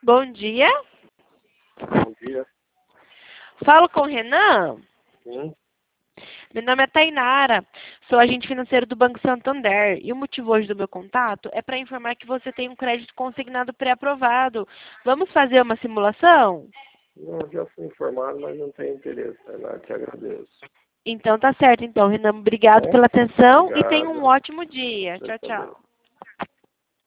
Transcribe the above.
Bom dia. Bom dia. Falo com o Renan. Sim. Meu nome é Tainara. Sou agente financeiro do Banco Santander. E o motivo hoje do meu contato é para informar que você tem um crédito consignado pré-aprovado. Vamos fazer uma simulação? Não, já fui informado, mas não tenho interesse. Tainara, te agradeço. Então tá certo. Então, Renan, obrigado Bom, pela atenção e tenha um obrigado. ótimo dia. Você Tchau, também. tchau.